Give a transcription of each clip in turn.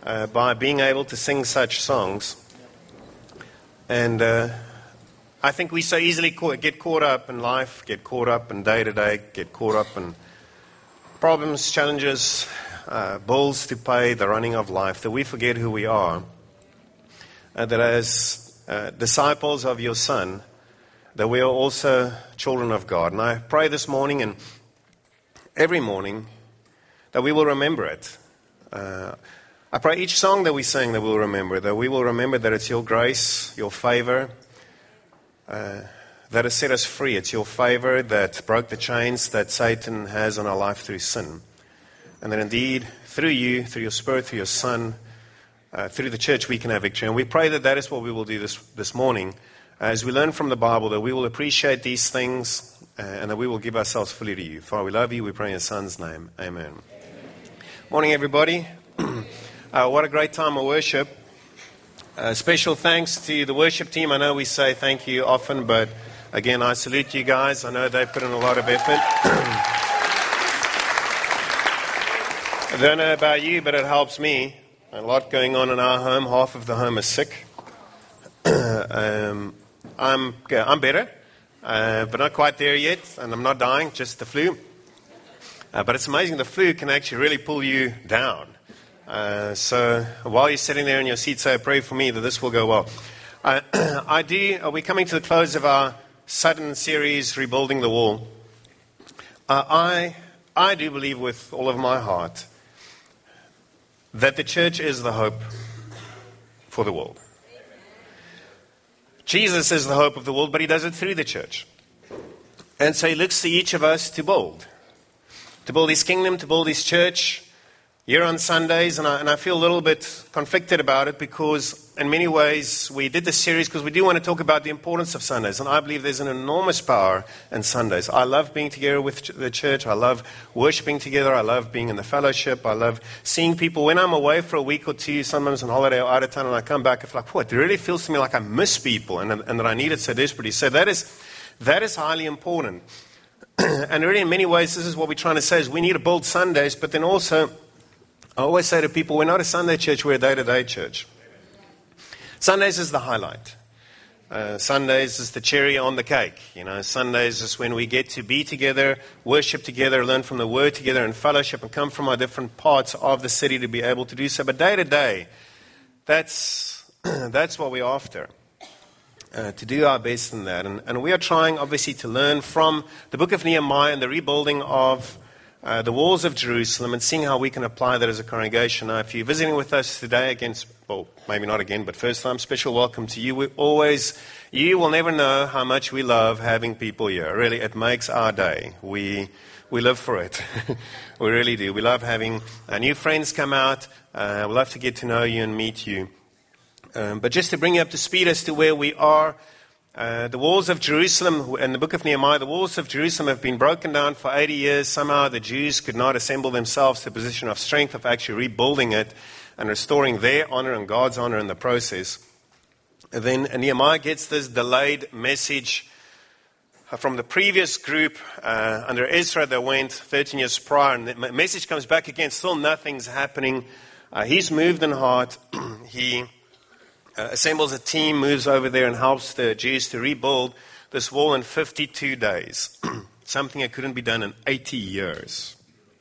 by being able to sing such songs. And I think we so easily get caught up in life, get caught up in day-to-day, get caught up in problems, challenges, bills to pay, the running of life, that we forget who we are. That as disciples of your Son, that we are also children of God. And I pray this morning and every morning that we will remember it. I pray each song that we sing that we'll remember, that we will remember that it's your grace, your favor, that has set us free. It's your favor that broke the chains that Satan has on our life through sin. And that indeed, through you, through your Spirit, through your Son, through the church, we can have victory. And we pray that that is what we will do this morning. As we learn from the Bible, that we will appreciate these things and that we will give ourselves fully to you. Father, we love you. We pray in your Son's name. Amen. Morning, everybody. What a great time of worship. Special thanks to the worship team. I know we say thank you often, but again, I salute you guys. I know they've put in a lot of effort. I don't know about you, but it helps me. A lot going on in our home. Half of the home is sick. I'm better, but not quite there yet, and I'm not dying, just the flu. But it's amazing, the flu can actually really pull you down. So while you're sitting there in your seat, say a prayer for me that this will go well. We're coming to the close of our sudden series, Rebuilding the Wall. I do believe with all of my heart that the church is the hope for the world. Jesus is the hope of the world, but he does it through the church. And so he looks to each of us to build his kingdom, to build his church here on Sundays. And I feel a little bit conflicted about it because in many ways we did this series because we do want to talk about the importance of Sundays. And I believe there's an enormous power in Sundays. I love being together with the church. I love worshiping together. I love being in the fellowship. I love seeing people. When I'm away for a week or two, sometimes on holiday or out of town, and I come back, I feel like, what? It really feels to me like I miss people and that I need it so desperately. So that is highly important. And really in many ways, this is what we're trying to say is we need to build Sundays, but then also I always say to people, we're not a Sunday church, we're a day-to-day church. Sundays is the highlight. Sundays is the cherry on the cake. Sundays is when we get to be together, worship together, learn from the Word together, and fellowship, and come from our different parts of the city to be able to do so. But day-to-day, that's what we're after, to do our best in that. And we are trying, obviously, to learn from the book of Nehemiah and the rebuilding of the walls of Jerusalem and seeing how we can apply that as a congregation. Now, if you're visiting with us today maybe not again, but first time, special welcome to you. You will never know how much we love having people here. Really, it makes our day. We live for it. We really do. We love having new friends come out. We love to get to know you and meet you. But just to bring you up to speed as to where we are, the walls of Jerusalem, in the book of Nehemiah, the walls of Jerusalem have been broken down for 80 years. Somehow the Jews could not assemble themselves to a position of strength of actually rebuilding it and restoring their honor and God's honor in the process. And then Nehemiah gets this delayed message from the previous group under Ezra that went 13 years prior. And the message comes back again, still nothing's happening. He's moved in heart. He assembles a team, moves over there and helps the Jews to rebuild this wall in 52 days. Something that couldn't be done in 80 years.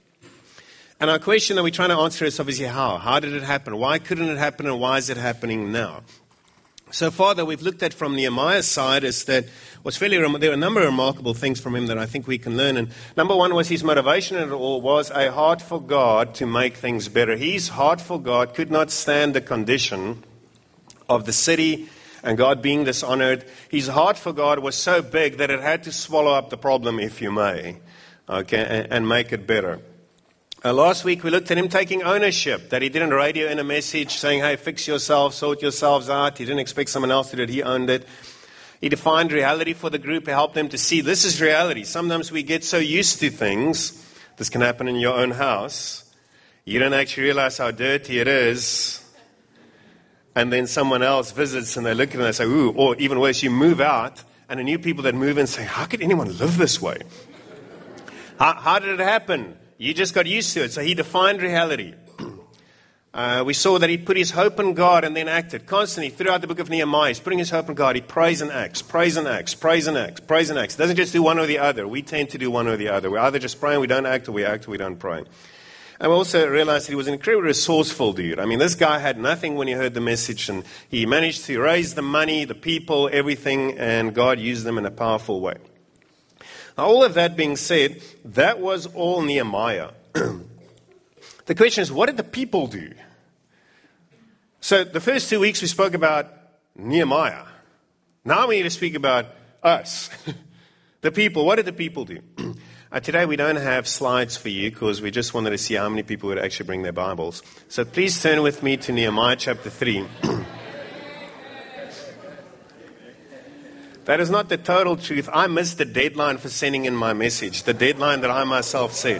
And our question that we're trying to answer is obviously how? How did it happen? Why couldn't it happen and why is it happening now? So far that we've looked at from Nehemiah's side is that there are a number of remarkable things from him that I think we can learn. And number one was his motivation in it all was a heart for God to make things better. His heart for God could not stand the condition of the city and God being dishonored. His heart for God was so big that it had to swallow up the problem, if you may, and make it better. Last week we looked at him taking ownership, that he didn't radio in a message saying, hey, fix yourself, sort yourselves out. He didn't expect someone else to do it. He owned it. He defined reality for the group. He helped them to see this is reality. Sometimes we get so used to things. This can happen in your own house. You don't actually realize how dirty it is. And then someone else visits and they look at it and they say, ooh, or even worse, you move out and the new people that move in say, how could anyone live this way? How did it happen? You just got used to it. So he defined reality. We saw that he put his hope in God and then acted constantly throughout the book of Nehemiah. He's putting his hope in God. He prays and acts, prays and acts, prays and acts, prays and acts. He doesn't just do one or the other. We tend to do one or the other. We either just pray and we don't act, or we act or we don't pray. And we also realized that he was an incredibly resourceful dude. I mean, this guy had nothing when he heard the message, and he managed to raise the money, the people, everything, and God used them in a powerful way. Now, all of that being said, that was all Nehemiah. The question is, what did the people do? So the first 2 weeks we spoke about Nehemiah. Now we need to speak about us. The people. What did the people do? Today we don't have slides for you because we just wanted to see how many people would actually bring their Bibles. So please turn with me to Nehemiah chapter 3. That is not the total truth. I missed the deadline for sending in my message, the deadline that I myself set.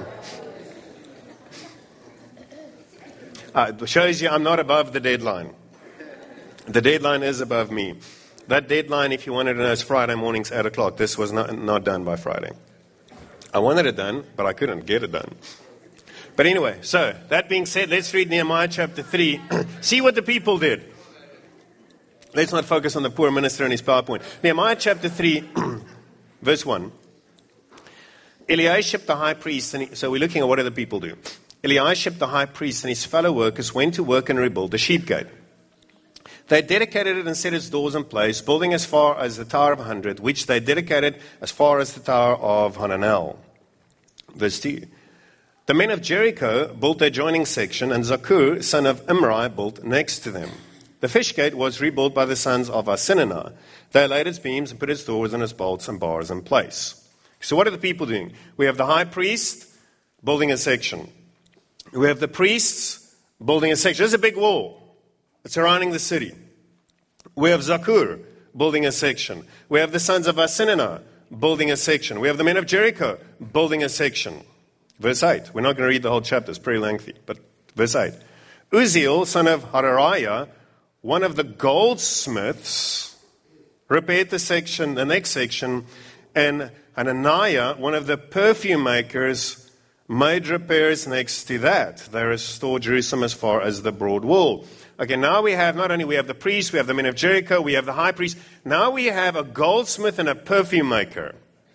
It shows you I'm not above the deadline. The deadline is above me. That deadline, if you wanted to know, is Friday mornings, 8 o'clock. This was not done by Friday. I wanted it done, but I couldn't get it done. But anyway, so that being said, let's read Nehemiah chapter 3. See what the people did. Let's not focus on the poor minister and his PowerPoint. Nehemiah chapter 3, verse 1. Eliashib the high priest, so we're looking at what do the people do. Eliashib the high priest and his fellow workers went to work and rebuild the sheep gate. They dedicated it and set its doors in place, building as far as the Tower of 100, which they dedicated as far as the Tower of Hananel. Verse 2. The men of Jericho built their joining section, and Zakur, son of Imri, built next to them. The fish gate was rebuilt by the sons of Asinanah. They laid its beams and put its doors and its bolts and bars in place. So what are the people doing? We have the high priest building a section. We have the priests building a section. There's a big wall surrounding the city. We have Zakur building a section. We have the sons of Asinanah building a section. We have the men of Jericho building a section. Verse 8. We're not going to read the whole chapter. It's pretty lengthy. But verse 8. Uzziel, son of Harariah, one of the goldsmiths, repaired the next section, and Hananiah, one of the perfume makers, made repairs next to that. They restored Jerusalem as far as the broad wall. Okay, now we have not only we have the priests, we have the men of Jericho, we have the high priest. Now we have a goldsmith and a perfume maker.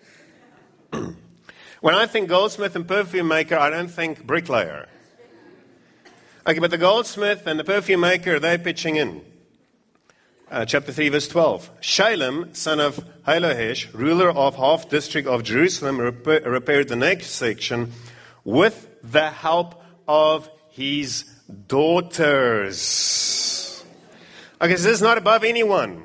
When I think goldsmith and perfume maker, I don't think bricklayer. Okay, but the goldsmith and the perfume maker, they're pitching in. Chapter 3, verse 12. Shalem, son of Halohesh, ruler of half district of Jerusalem, repaired the next section with the help of his daughters. Okay, so this is not above anyone.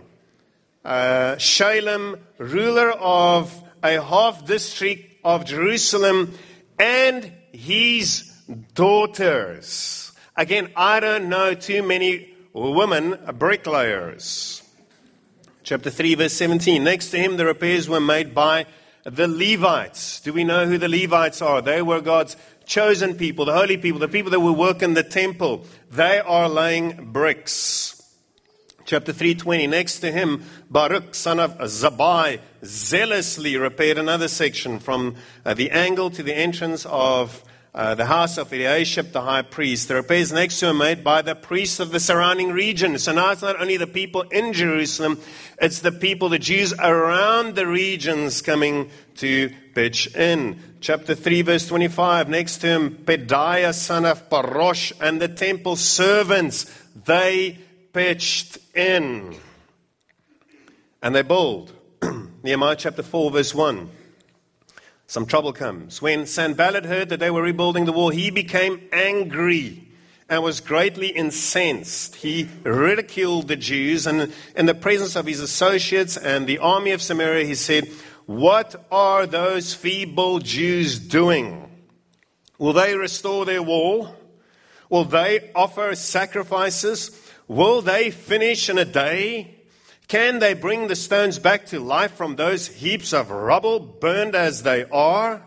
Shalem, ruler of a half district of Jerusalem, and his daughters. Again, I don't know too many women bricklayers. Chapter 3, verse 17. Next to him, the repairs were made by the Levites. Do we know who the Levites are? They were God's chosen people, the holy people, the people that will work in the temple. They are laying bricks. Chapter 3:20. Next to him, Baruch, son of Zabai, zealously repaired another section from the angle to the entrance of the house of Eliashib, the high priest. The repairs next to him made by the priests of the surrounding region. So now it's not only the people in Jerusalem, it's the people, the Jews around the regions coming to pitch in. Chapter 3, verse 25. Next to him, Pedaiah, son of Parosh, and the temple servants. They pitched in. And they build. Nehemiah chapter 4, verse 1. Some trouble comes. When Sanballat heard that they were rebuilding the wall, he became angry and was greatly incensed. He ridiculed the Jews, and in the presence of his associates and the army of Samaria, he said, "What are those feeble Jews doing? Will they restore their wall? Will they offer sacrifices? Will they finish in a day? Can they bring the stones back to life from those heaps of rubble, burned as they are?"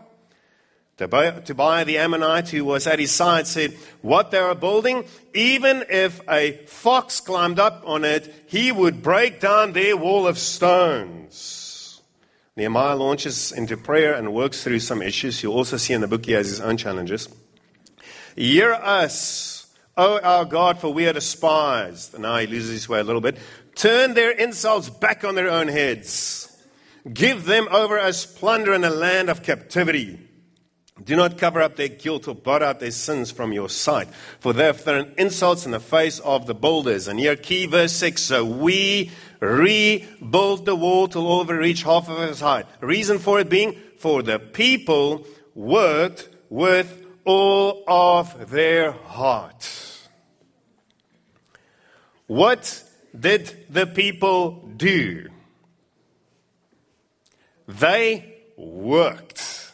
Tobiah the Ammonite, who was at his side, said, "What they are building, even if a fox climbed up on it, he would break down their wall of stones." Nehemiah launches into prayer and works through some issues. You'll also see in the book he has his own challenges. "Hear us, O our God, for we are despised. And now he loses his way a little bit. Turn their insults back on their own heads. Give them over as plunder in a land of captivity. Do not cover up their guilt or blot out their sins from your sight. For they have thrown insults in the face of the builders. And here, key verse 6. So we rebuilt the wall till all of it reached half of its height. Reason for it being, for the people worked with all of their heart. What did the people do? They worked.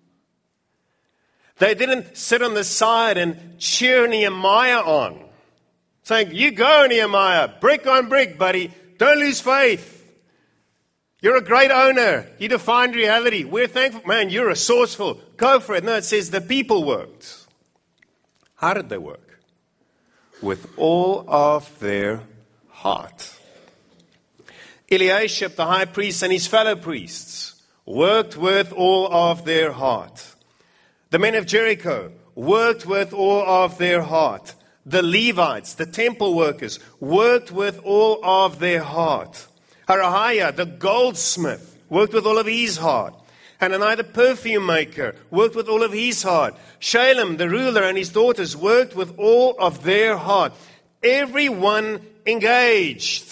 They didn't sit on the side and cheer Nehemiah on, saying, you go, Nehemiah, brick on brick, buddy. Don't lose faith. You're a great owner. You defined reality. We're thankful. Man, you're resourceful. Go for it. No, it says the people worked. How did they work? With all of their heart. Eliashib, the high priest, and his fellow priests worked with all of their heart. The men of Jericho worked with all of their heart. The Levites, the temple workers, worked with all of their heart. Harahiah, the goldsmith, worked with all of his heart. Hananiah, the perfume maker, worked with all of his heart. Shalem, the ruler, and his daughters worked with all of their heart. Everyone engaged.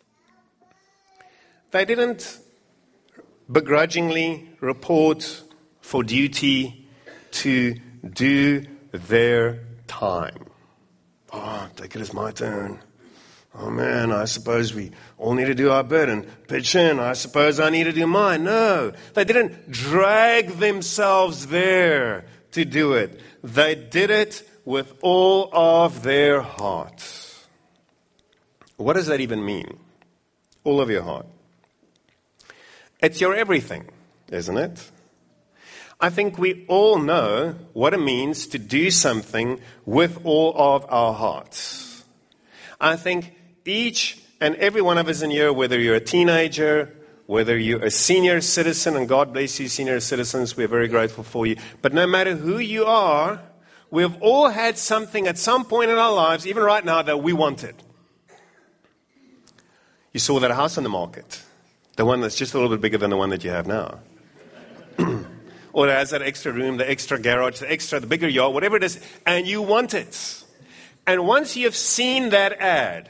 They didn't begrudgingly report for duty to do their time. Oh, take it as my turn. Oh man, I suppose we all need to do our bit and pitch in. I suppose I need to do mine. No, they didn't drag themselves there to do it. They did it with all of their heart. What does that even mean? All of your heart. It's your everything, isn't it? I think we all know what it means to do something with all of our hearts. I think each and every one of us in here, whether you're a teenager, whether you're a senior citizen, and God bless you, senior citizens, we're very grateful for you. But no matter who you are, we've all had something at some point in our lives, even right now, that we wanted. You saw that house on the market, the one that's just a little bit bigger than the one that you have now. Or it has that extra room, the extra garage, the bigger yard, whatever it is, and you want it. And once you've seen that ad,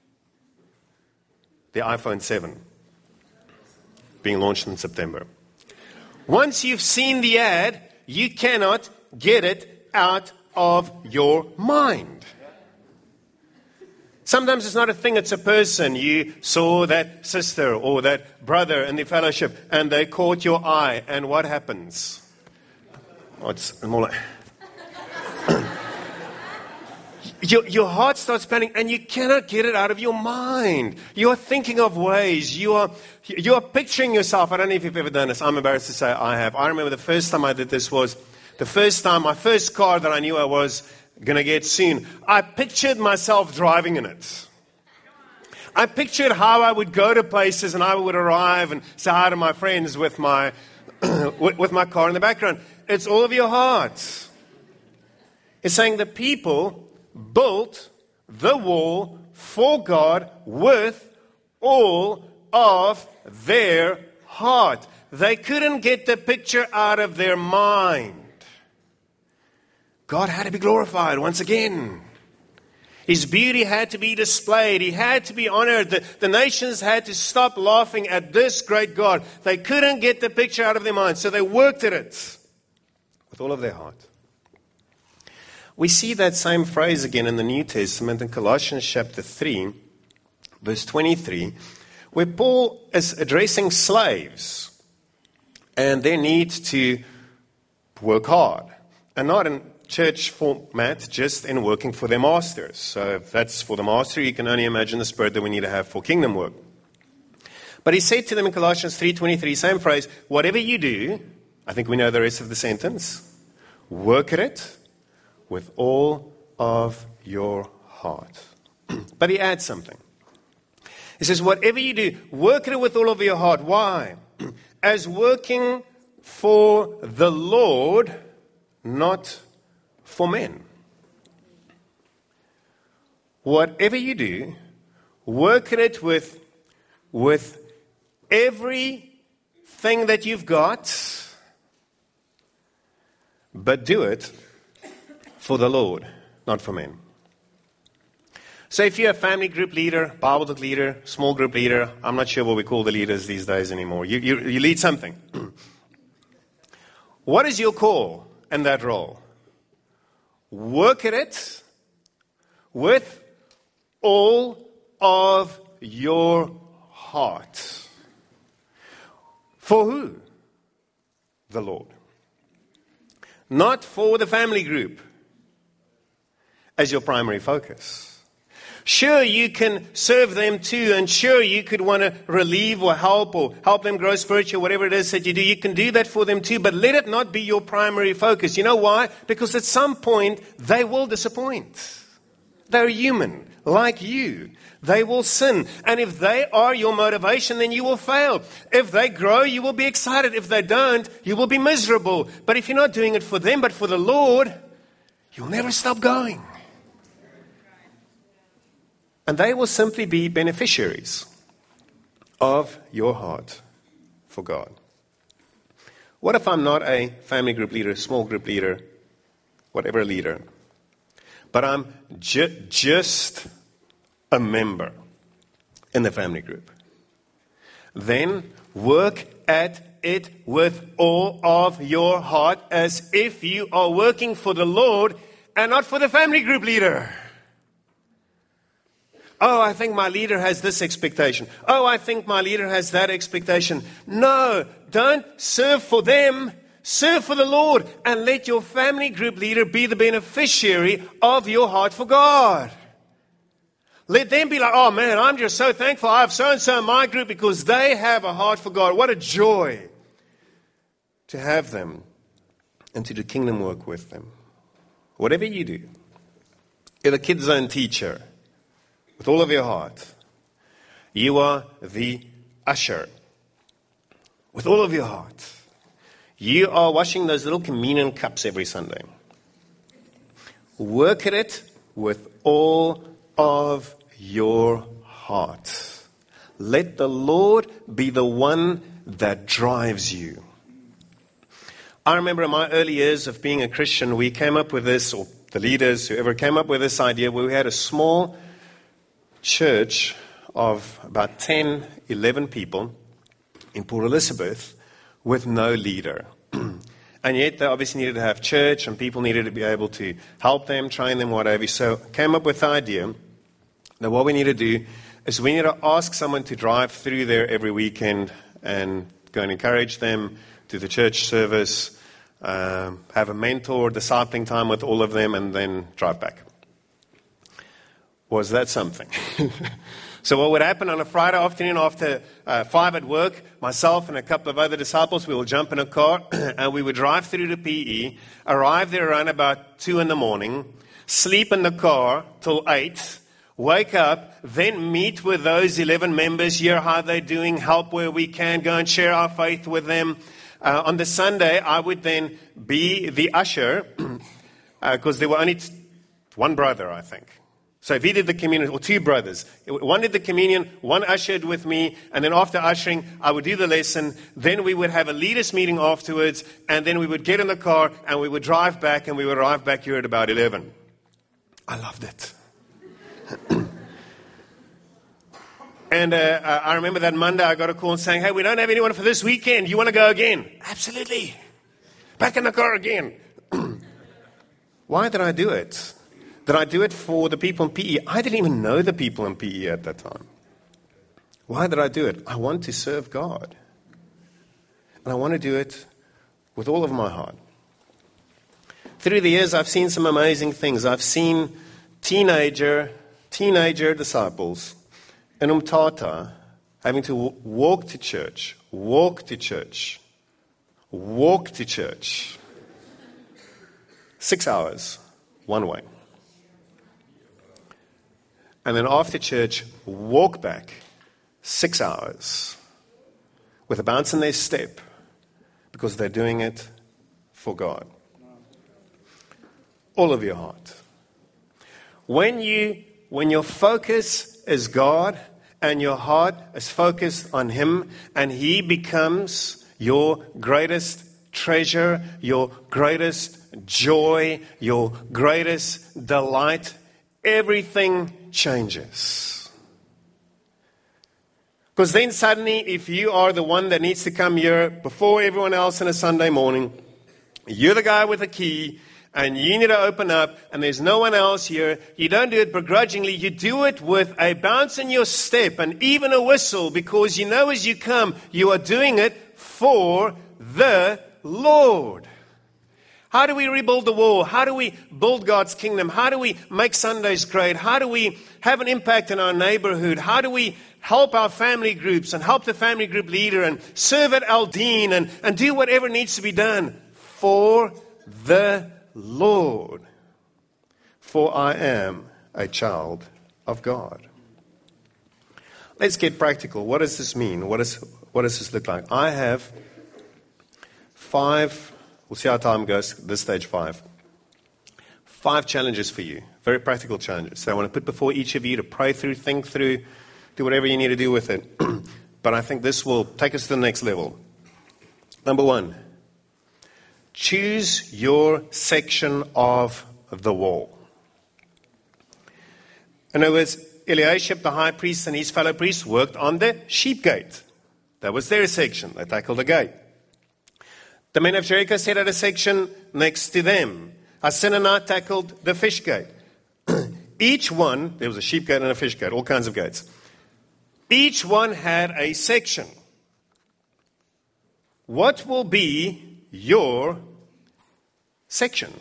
the iPhone 7 being launched in September. Once you've seen the ad, you cannot get it out of your mind. Sometimes it's not a thing, it's a person. You saw that sister or that brother in the fellowship and they caught your eye. And what happens? Oh, it's more like... Your heart starts pounding and you cannot get it out of your mind. You are thinking of ways. You are picturing yourself. I don't know if you've ever done this. I'm embarrassed to say I have. I remember the first time I did this was my first car that I knew I was going to get soon. I pictured myself driving in it. I pictured how I would go to places and I would arrive and say hi to my friends with my with my car in the background. It's all of your heart. It's saying the people built the wall for God with all of their heart. They couldn't get the picture out of their mind. God had to be glorified once again. His beauty had to be displayed. He had to be honored. The nations had to stop laughing at this great God. They couldn't get the picture out of their mind, so they worked at it with all of their heart. We see that same phrase again in the New Testament in Colossians chapter 3, verse 23, where Paul is addressing slaves and their need to work hard. And not in church format, just in working for their masters. So if that's for the master, you can only imagine the spirit that we need to have for kingdom work. But he said to them in Colossians 3:23, same phrase, whatever you do, I think we know the rest of the sentence, work at it with all of your heart. But he adds something. He says, whatever you do, work at it with all of your heart. Why? As working for the Lord, not for men. whatever you do, work at it with everything that you've got, but do it for the Lord, not for men. So if you're a family group leader, Bible talk leader, small group leader, I'm not sure what we call the leaders these days anymore. You lead something. What is your call in that role? Work at it with all of your heart. For who? The Lord. Not for the family group as your primary focus. Sure, you can serve them too, and sure, you could want to relieve or help them grow spiritually, whatever it is that you do. You can do that for them too, but let it not be your primary focus. You know why? Because at some point, they will disappoint. They're human, like you. They will sin. And if they are your motivation, then you will fail. If they grow, you will be excited. If they don't, you will be miserable. But if you're not doing it for them, but for the Lord, you'll never stop going. And they will simply be beneficiaries of your heart for God. What if I'm not a family group leader, small group leader, whatever leader, but I'm just a member in the family group? Then work at it with all of your heart as if you are working for the Lord and not for the family group leader. Oh, I think my leader has this expectation. Oh, I think my leader has that expectation. No, don't serve for them. Serve for the Lord. And let your family group leader be the beneficiary of your heart for God. Let them be like, oh man, I'm just so thankful I have so-and-so in my group because they have a heart for God. What a joy to have them and to do kingdom work with them. Whatever you do, you're the Kids Zone teacher. With all of your heart, you are the usher. With all of your heart, you are washing those little communion cups every Sunday. Work at it with all of your heart. Let the Lord be the one that drives you. I remember in my early years of being a Christian, we came up with this, or the leaders, whoever came up with this idea, where we had a small church of about 10, 11 people in Port Elizabeth with no leader. And yet they obviously needed to have church and people needed to be able to help them, train them, whatever. So came up with the idea that what we need to do is we need to ask someone to drive through there every weekend and go and encourage them, do the church service, have a mentor, discipling time with all of them, and then drive back. Was that something? So what would happen on a Friday afternoon after 5 at work, myself and a couple of other disciples, we will jump in a car and we would drive through to PE, arrive there around about 2 in the morning, sleep in the car till 8, wake up, then meet with those 11 members, hear how they're doing, help where we can, go and share our faith with them. On the Sunday, I would then be the usher because there were only one brother, I think. So if he did the communion, or 2 brothers, one did the communion, one ushered with me, and then after ushering, I would do the lesson. Then we would have a leaders meeting afterwards, and then we would get in the car, and we would drive back, and we would arrive back here at about 11. I loved it. And I remember that Monday I got a call saying, hey, we don't have anyone for this weekend. You want to go again? Absolutely. Back in the car again. Why did I do it? Did I do it for the people in PE? I didn't even know the people in PE at that time. Why did I do it? I want to serve God. And I want to do it with all of my heart. Through the years, I've seen some amazing things. I've seen teenager disciples in Umtata having to walk to church. 6 hours, one way. And then after church, walk back 6 hours with a bounce in their step because they're doing it for God. All of your heart. When you when your focus is God and your heart is focused on Him and He becomes your greatest treasure, your greatest joy, your greatest delight, everything changes. Because then suddenly, if you are the one that needs to come here before everyone else on a Sunday morning, you're the guy with the key, and you need to open up, and there's no one else here, you don't do it begrudgingly, you do it with a bounce in your step and even a whistle, because you know as you come, you are doing it for the Lord. How do we rebuild the wall? How do we build God's kingdom? How do we make Sundays great? How do we have an impact in our neighborhood? How do we help our family groups and help the family group leader and serve at Aldine and do whatever needs to be done for the Lord? For I am a child of God. Let's get practical. What does this mean? What does this look like? I have 5, we'll see how time goes, this stage 5. 5 challenges for you, very practical challenges. So I want to put before each of you to pray through, think through, do whatever you need to do with it. But I think this will take us to the next level. Number 1, choose your section of the wall. In other words, Eliashib, the high priest, and his fellow priests worked on the sheep gate. That was their section. They tackled the gate. The men of Jericho set out a section next to them. Asenanah tackled the fish gate. Each one, there was a sheep gate and a fish gate, all kinds of gates. Each one had a section. What will be your section?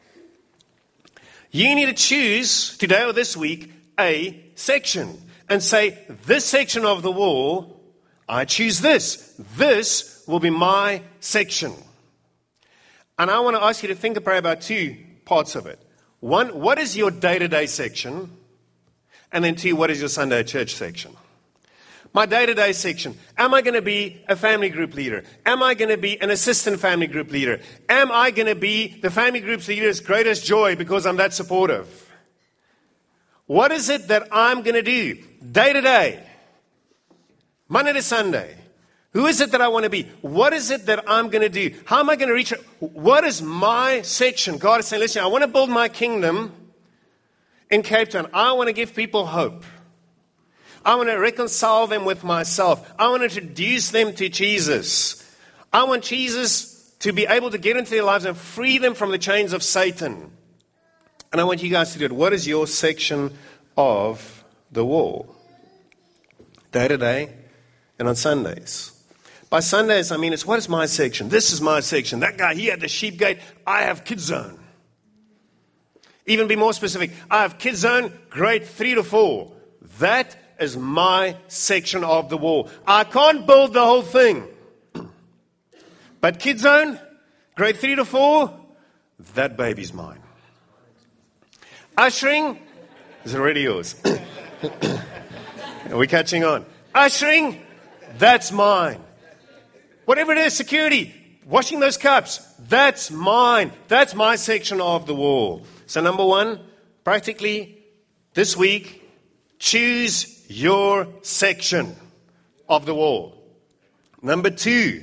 You need to choose today or this week a section and say, this section of the wall, I choose this. This will be my section. And I want to ask you to think and pray about 2 parts of it. 1, what is your day-to-day section? And then 2, what is your Sunday church section? My day-to-day section. Am I going to be a family group leader? Am I going to be an assistant family group leader? Am I going to be the family group's leader's greatest joy because I'm that supportive? What is it that I'm going to do day to day, Monday to Sunday? Who is it that I want to be? What is it that I'm going to do? How am I going to reach it? What is my section? God is saying, listen, I want to build my kingdom in Cape Town. I want to give people hope. I want to reconcile them with myself. I want to introduce them to Jesus. I want Jesus to be able to get into their lives and free them from the chains of Satan. And I want you guys to do it. What is your section of the wall? Day to day and on Sundays. By Sundays, I mean, it's what is my section? This is my section. That guy, he had the sheep gate. I have Kids Zone. Even be more specific. I have Kids Zone, grade 3 to 4. That is my section of the wall. I can't build the whole thing. But Kids Zone, grade 3 to 4, that baby's mine. Ushering is already yours. Are we catching on? Ushering, that's mine. Whatever it is, security, washing those cups, that's mine. That's my section of the wall. So number 1, practically this week, choose your section of the wall. Number 2,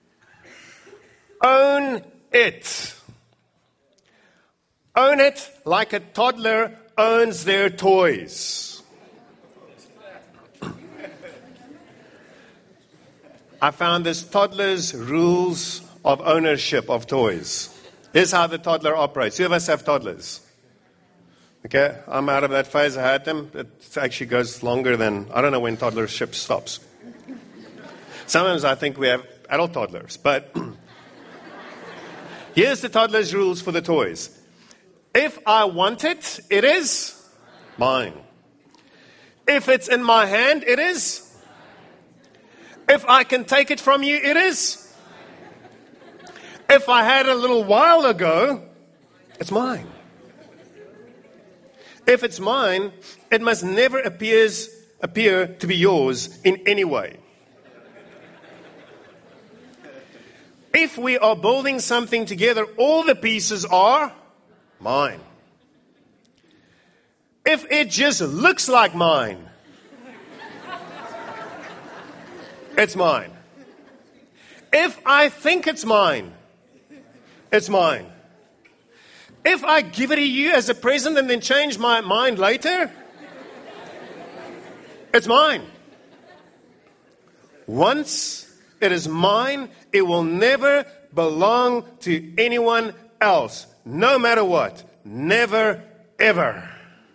own it. Own it like a toddler owns their toys. I found this toddler's rules of ownership of toys. Here's how the toddler operates. Who of us have toddlers? Okay, I'm out of that phase. I had them. It actually goes longer than, I don't know when toddlership stops. Sometimes I think we have adult toddlers. But here's the toddler's rules for the toys. If I want it, it is mine. If it's in my hand, it is. If I can take it from you, it is. If I had it a little while ago, it's mine. If it's mine, it must never appear to be yours in any way. If we are building something together, all the pieces are mine. if it just looks like mine, it's mine. If I think it's mine, it's mine. If I give it to you as a present and then change my mind later, it's mine. Once it is mine, it will never belong to anyone else, no matter what. Never, ever.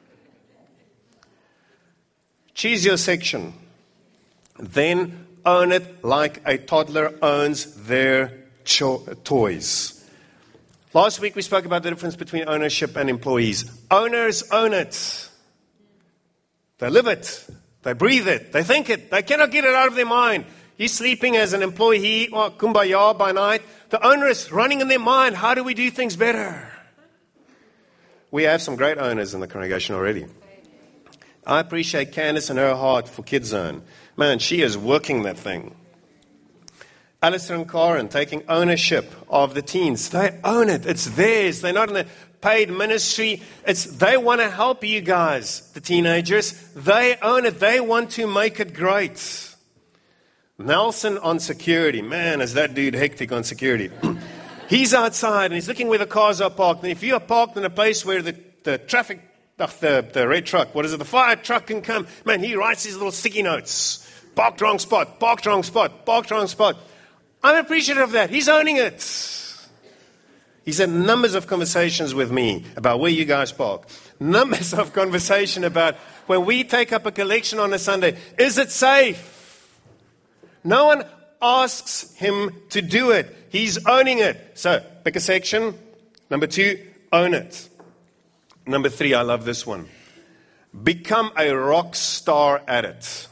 Choose your section. Then own it like a toddler owns their toys. Last week we spoke about the difference between ownership and employees. Owners own it. They live it. They breathe it. They think it. They cannot get it out of their mind. You're sleeping as an employee, or kumbaya by night. The owner is running in their mind. How do we do things better? We have some great owners in the congregation already. I appreciate Candace and her heart for Kids Zone. Man, she is working that thing. Alistair and Karen taking ownership of the teens. They own it. It's theirs. They're not in a paid ministry. They want to help you guys, the teenagers. They own it. They want to make it great. Nelson on security. Man, is that dude hectic on security. He's outside and he's looking where the cars are parked. And if you are parked in a place where the traffic, the red truck, the fire truck can come, man, he writes his little sticky notes. Parked wrong spot, parked wrong spot, parked wrong spot. I'm appreciative of that. He's owning it. He's had numbers of conversations with me about where you guys park. Numbers of conversation about when we take up a collection on a Sunday. Is it safe? No one asks him to do it. He's owning it. So, pick a section. Number 2, own it. Number 3, I love this one. Become a rock star at it.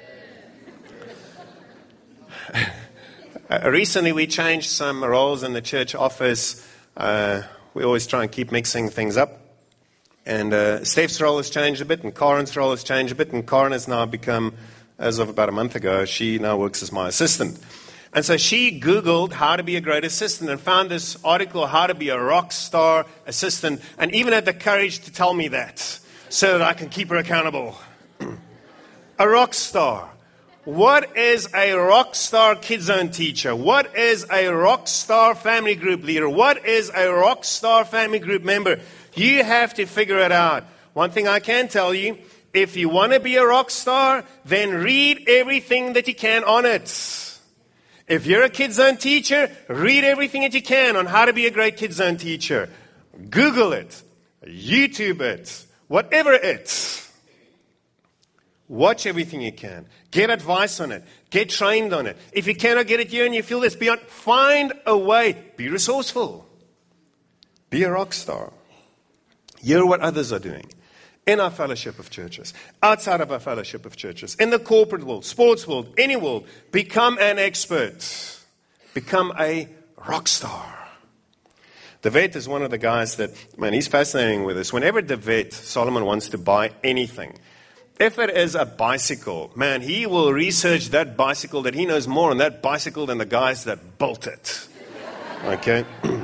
Recently, we changed some roles in the church office. We always try and keep mixing things up. And Steph's role has changed a bit, and Karen's role has changed a bit. And Karen has now become, as of about a month ago, she now works as my assistant. And so she Googled how to be a great assistant and found this article, How to Be a Rock Star Assistant, and even had the courage to tell me that so that I can keep her accountable. A rock star. What is a rock star Kids Zone teacher? What is a rock star family group leader? What is a rock star family group member? You have to figure it out. One thing I can tell you, if you want to be a rock star, then read everything that you can on it. If you're a Kids Zone teacher, read everything that you can on how to be a great Kids Zone teacher. Google it. YouTube it. Whatever it. Watch everything you can. Get advice on it. Get trained on it. If you cannot get it here and you feel this beyond, find a way. Be resourceful. Be a rock star. Hear what others are doing. In our fellowship of churches, outside of our fellowship of churches, in the corporate world, sports world, any world, become an expert. Become a rock star. The vet is one of the guys that, man, he's fascinating with us. Whenever the vet, Solomon, wants to buy anything, if it is a bicycle, man, he will research that bicycle, that he knows more on that bicycle than the guys that built it. Okay?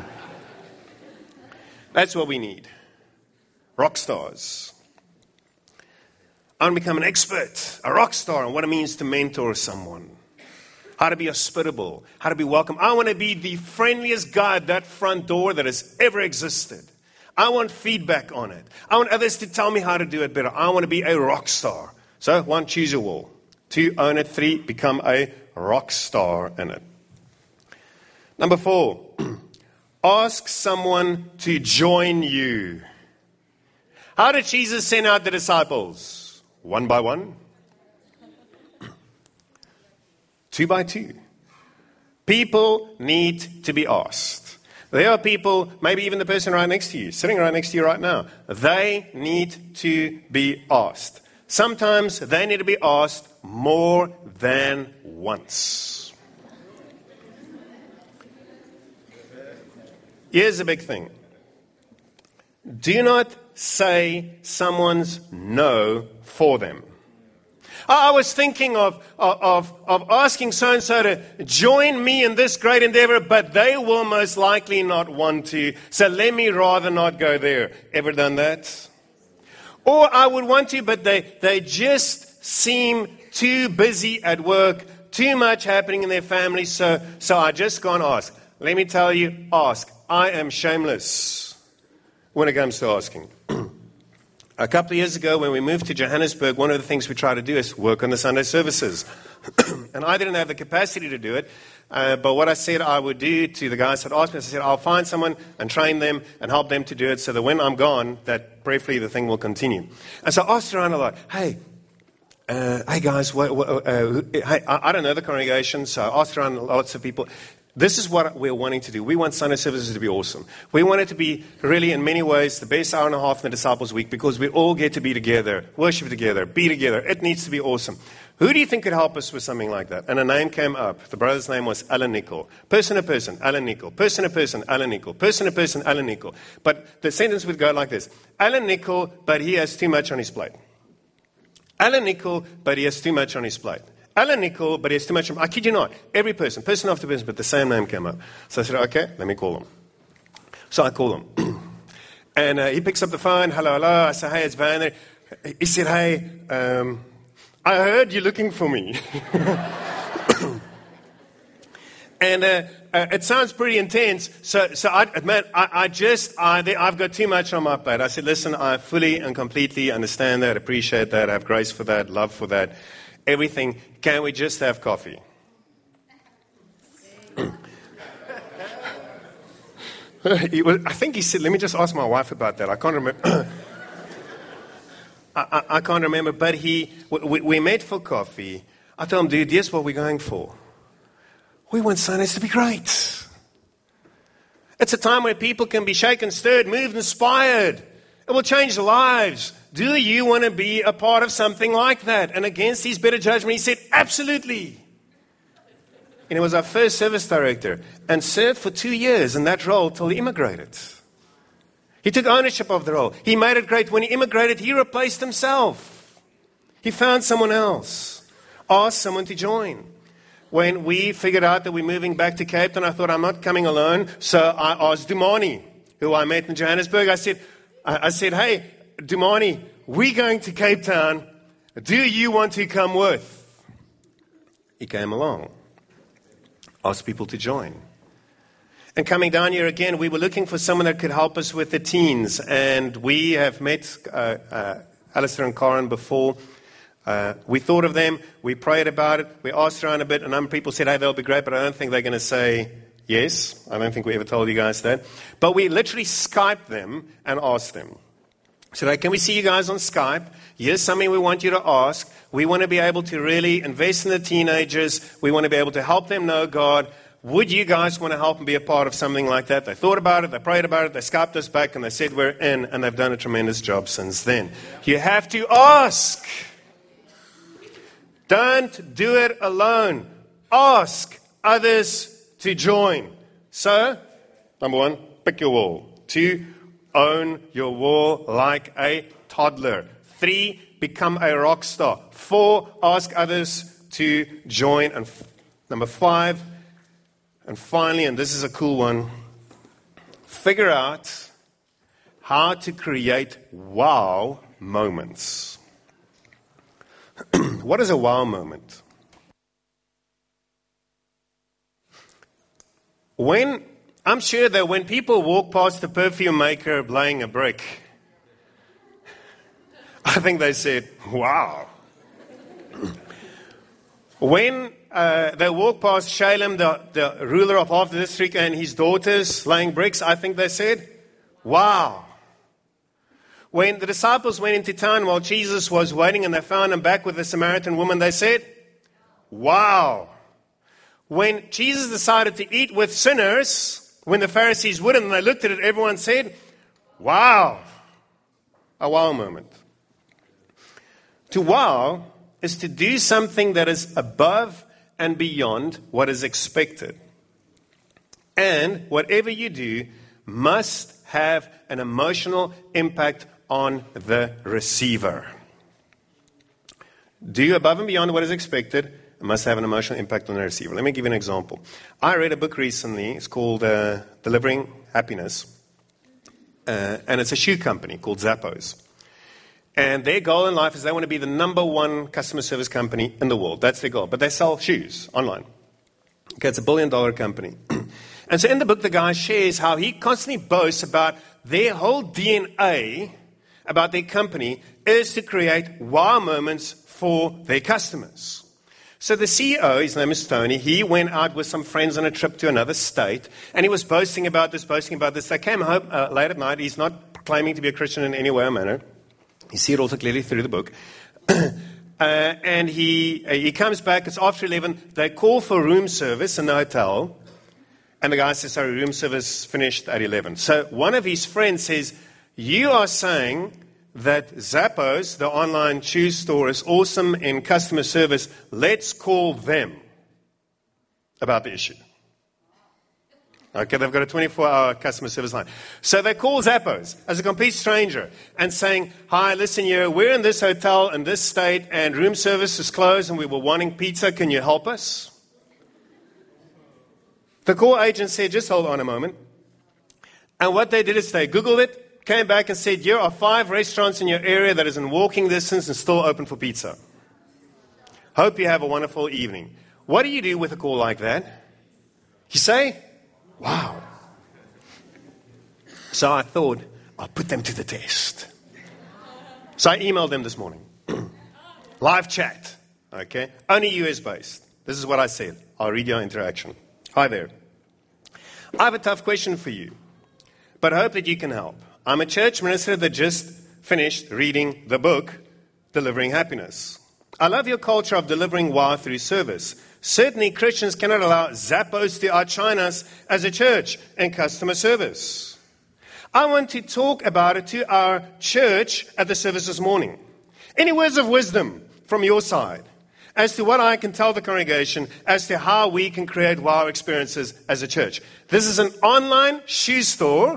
That's what we need. Rock stars. I want to become an expert, a rock star on what it means to mentor someone. How to be hospitable, how to be welcome. I want to be the friendliest guy at that front door that has ever existed. I want feedback on it. I want others to tell me how to do it better. I want to be a rock star. So, 1, choose your wall. 2, own it. 3, become a rock star in it. Number 4, ask someone to join you. How did Jesus send out the disciples? 1 by 1? 2 by 2. People need to be asked. There are people, maybe even the person right next to you, sitting right next to you right now. They need to be asked. Sometimes they need to be asked more than once. Here's the big thing. Do not say someone's no for them. I was thinking of asking so-and-so to join me in this great endeavor, but they will most likely not want to, so let me rather not go there. Ever done that? Or I would want to, but they just seem too busy at work, too much happening in their family, so I just can't ask. Let me tell you, ask. I am shameless when it comes to asking. A couple of years ago, when we moved to Johannesburg, one of the things we try to do is work on the Sunday services. And I didn't have the capacity to do it. But what I said I would do to the guys that asked me, I said, I'll find someone and train them and help them to do it so that when I'm gone, that prayerfully the thing will continue. And so I asked around a lot, hey guys, hey, I don't know the congregation, so I asked around lots of people. This is what we're wanting to do. We want Sunday services to be awesome. We want it to be really, in many ways, the best hour and a half in the Disciples Week because we all get to be together, worship together, be together. It needs to be awesome. Who do you think could help us with something like that? And a name came up. The brother's name was Alan Nicol. Person to person, Alan Nicol. Person to person, Alan Nicol. Person to person, Alan Nicol. But the sentence would go like this. Alan Nicol, but he has too much on his plate. Alan Nicol, but he has too much on his plate. Alan Nicol, but he has too much. I kid you not. Every person after person, but the same name came up. So I said, okay, let me call him. So I call him. And he picks up the phone. Hello. I say, hey, it's Van there. He said, hey, I heard you're looking for me. And it sounds pretty intense. So I've got too much on my plate. I said, listen, I fully and completely understand that, appreciate that, I have grace for that, love for that. Everything. Can we just have coffee? I think he said, let me just ask my wife about that. I can't remember. I can't remember, but we met for coffee. I told him, dude, here's what we're going for. We want Sundays to be great. It's a time where people can be shaken, stirred, moved, inspired. It will change lives. Do you want to be a part of something like that? And against his better judgment, he said, absolutely. And he was our first service director and served for 2 years in that role till he immigrated. He took ownership of the role. He made it great. When he immigrated, he replaced himself. He found someone else. Asked someone to join. When we figured out that we're moving back to Cape Town, I thought, I'm not coming alone. So I asked Dumani, who I met in Johannesburg. I said, hey, Dumani, we're going to Cape Town. Do you want to come with? He came along. Asked people to join. And coming down here again, we were looking for someone that could help us with the teens. And we have met Alistair and Karen before. We thought of them. We prayed about it. We asked around a bit. A number of people said, hey, they'll be great. But I don't think they're going to say yes. I don't think we ever told you guys that. But we literally Skyped them and asked them. So can we see you guys on Skype? Here's something we want you to ask. We want to be able to really invest in the teenagers. We want to be able to help them know God. Would you guys want to help and be a part of something like that? They thought about it. They prayed about it. They Skyped us back and they said we're in. And they've done a tremendous job since then. You have to ask. Don't do it alone. Ask others to join. So, number 1, pick your wall. 2, own your wall like a toddler. 3, become a rock star. 4, ask others to join. And number 5, and finally, and this is a cool one, figure out how to create wow moments. What is a wow moment? I'm sure that when people walk past the perfume maker laying a brick, I think they said, wow. When they walk past Shalem, the ruler of half the district, and his daughters laying bricks, I think they said, wow. When the disciples went into town while Jesus was waiting and they found him back with the Samaritan woman, they said, wow. When Jesus decided to eat with sinners, when the Pharisees wouldn't, and they looked at it, everyone said, wow. A wow moment. To wow is to do something that is above and beyond what is expected. And whatever you do must have an emotional impact on the receiver. Do above and beyond what is expected, it must have an emotional impact on the receiver. Let me give you an example. I read a book recently. It's called Delivering Happiness. And it's a shoe company called Zappos. And their goal in life is they want to be the number one customer service company in the world. That's their goal. But they sell shoes online. Okay, it's $1 billion company. And so in the book, the guy shares how he constantly boasts about their whole DNA about their company is to create wow moments for their customers. So the CEO, his name is Tony, he went out with some friends on a trip to another state, and he was boasting about this. They came home late at night. He's not claiming to be a Christian in any way or manner. You see it also clearly through the book. And he comes back, it's after 11, they call for room service in the hotel, and the guy says, sorry, room service finished at 11. So one of his friends says, you are saying that Zappos, the online shoe store, is awesome in customer service. Let's call them about the issue. Okay, they've got a 24-hour customer service line. So they call Zappos as a complete stranger and saying, hi, listen here, we're in this hotel in this state and room service is closed and we were wanting pizza. Can you help us? The call agent said, just hold on a moment. And what they did is they Googled it, came back and said, here are 5 restaurants in your area that is in walking distance and still open for pizza. Hope you have a wonderful evening. What do you do with a call like that? You say, wow. So I thought, I'll put them to the test. So I emailed them this morning. Live chat, okay? Only US based. This is what I said. I'll read your interaction. Hi there. I have a tough question for you, but I hope that you can help. I'm a church minister that just finished reading the book, Delivering Happiness. I love your culture of delivering wow through service. Certainly, Christians cannot allow Zappos to outshine us as a church in customer service. I want to talk about it to our church at the service this morning. Any words of wisdom from your side as to what I can tell the congregation as to how we can create wow experiences as a church? This is an online shoe store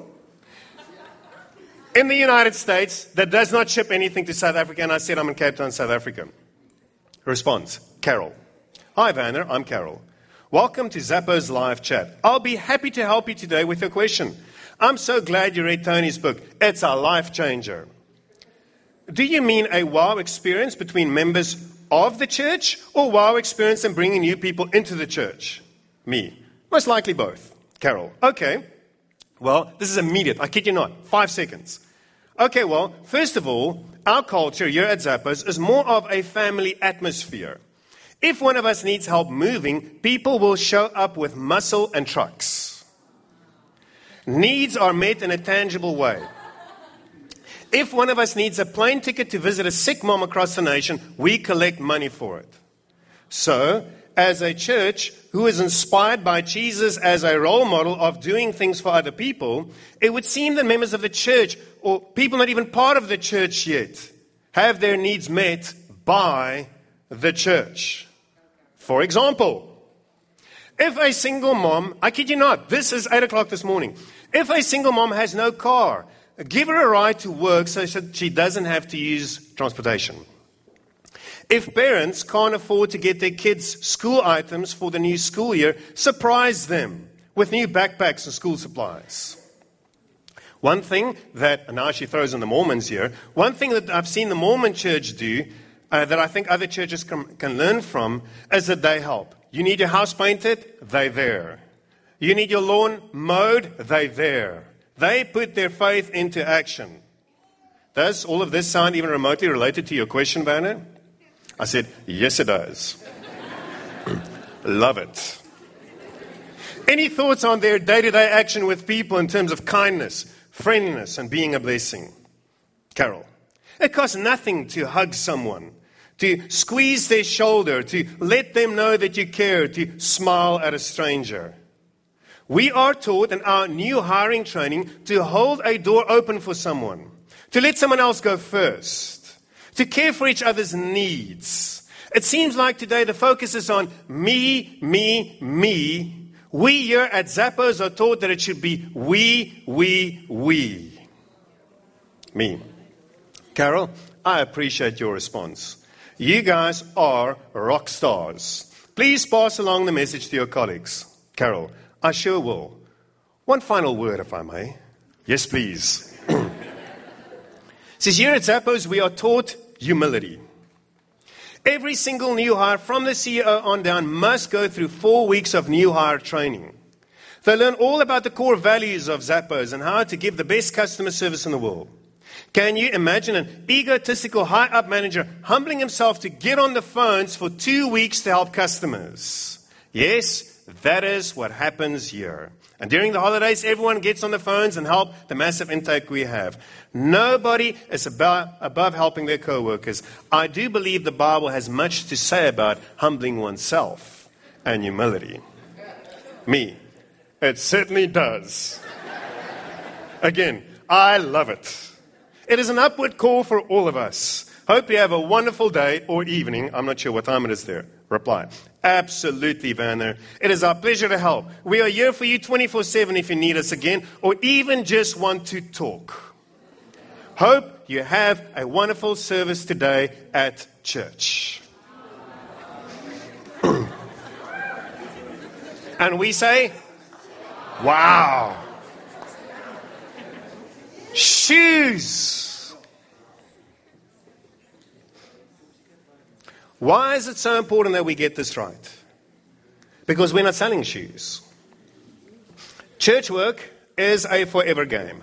in the United States that does not ship anything to South Africa. And I said, I'm in Cape Town, South Africa. Response, Carol. Hi, Vanner, I'm Carol. Welcome to Zappos Live Chat. I'll be happy to help you today with your question. I'm so glad you read Tony's book. It's a life changer. Do you mean a wow experience between members of the church or wow experience in bringing new people into the church? Me. Most likely both. Carol. Okay. Well, this is immediate. I kid you not. 5 seconds. Okay, well, first of all, our culture here at Zappos is more of a family atmosphere. If one of us needs help moving, people will show up with muscle and trucks. Needs are met in a tangible way. If one of us needs a plane ticket to visit a sick mom across the nation, we collect money for it. So, as a church who is inspired by Jesus as a role model of doing things for other people, it would seem that members of the church, or people not even part of the church yet, have their needs met by the church. For example, if a single mom, I kid you not, this is 8 o'clock this morning. If a single mom has no car, give her a ride to work so that she doesn't have to use transportation. If parents can't afford to get their kids school items for the new school year, surprise them with new backpacks and school supplies. One thing that, and now she throws in the Mormons here, one thing that I've seen the Mormon church do that I think other churches can learn from is that they help. You need your house painted? They're there. You need your lawn mowed? They're there. They put their faith into action. Does all of this sound even remotely related to your question, Banner? I said, yes, it does. Love it. Any thoughts on their day-to-day action with people in terms of kindness, friendliness, and being a blessing? Carol. It costs nothing to hug someone, to squeeze their shoulder, to let them know that you care, to smile at a stranger. We are taught in our new hiring training to hold a door open for someone, to let someone else go first, to care for each other's needs. It seems like today the focus is on me, me, me. We here at Zappos are taught that it should be we. Me. Carol, I appreciate your response. You guys are rock stars. Please pass along the message to your colleagues. Carol, I sure will. One final word, if I may. Yes, please. It says here at Zappos, we are taught humility. Every single new hire from the CEO on down must go through 4 weeks of new hire training. They learn all about the core values of Zappos and how to give the best customer service in the world. Can you imagine an egotistical high-up manager humbling himself to get on the phones for 2 weeks to help customers? Yes, that is what happens here. And during the holidays, everyone gets on the phones and help the massive intake we have. Nobody is above helping their co-workers. I do believe the Bible has much to say about humbling oneself and humility. Me. It certainly does. Again, I love it. It is an upward call for all of us. Hope you have a wonderful day or evening. I'm not sure what time it is there. Reply. Absolutely, Werner. It is our pleasure to help. We are here for you 24/7 if you need us again or even just want to talk. Hope you have a wonderful service today at church. And we say, wow. Shoes. Why is it so important that we get this right? Because we're not selling shoes. Church work is a forever game.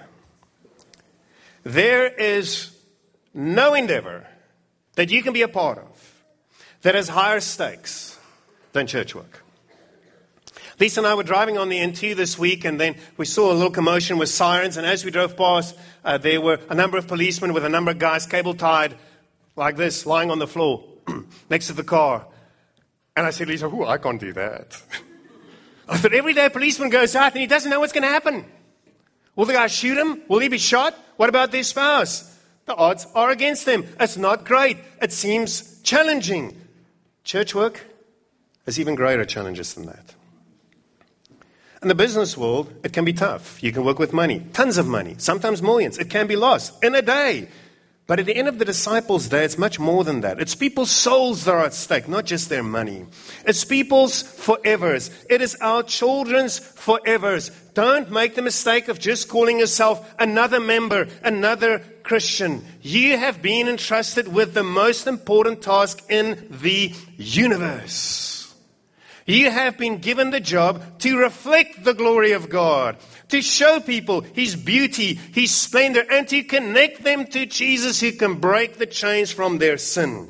There is no endeavor that you can be a part of that has higher stakes than church work. Lisa and I were driving on the N2 this week, and then we saw a little commotion with sirens, and as we drove past, there were a number of policemen with a number of guys cable-tied like this, lying on the floor next to the car. And I said, Lisa, I can't do that. I thought, every day a policeman goes out and he doesn't know what's going to happen. Will the guy shoot him? Will he be shot? What about their spouse? The odds are against them. It's not great. It seems challenging. Church work has even greater challenges than that. In the business world, it can be tough. You can work with money, tons of money, sometimes millions. It can be lost in a day. But at the end of the disciples' day, it's much more than that. It's people's souls that are at stake, not just their money. It's people's forevers. It is our children's forevers. Don't make the mistake of just calling yourself another member, another Christian. You have been entrusted with the most important task in the universe. You have been given the job to reflect the glory of God, to show people His beauty, His splendor, and to connect them to Jesus who can break the chains from their sin.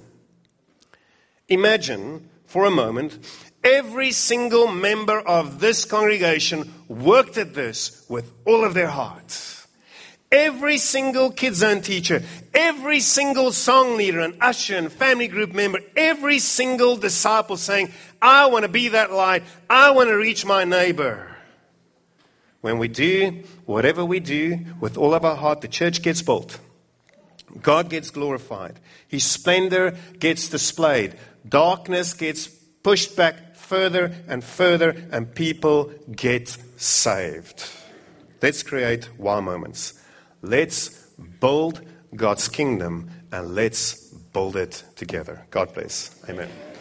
Imagine for a moment, every single member of this congregation worked at this with all of their heart. Every single Kids Zone teacher, every single song leader and usher and family group member, every single disciple saying, I want to be that light. I want to reach my neighbor. When we do whatever we do with all of our heart, the church gets built. God gets glorified. His splendor gets displayed. Darkness gets pushed back further and further, and people get saved. Let's create wow moments. Let's build God's kingdom, and let's build it together. God bless. Amen.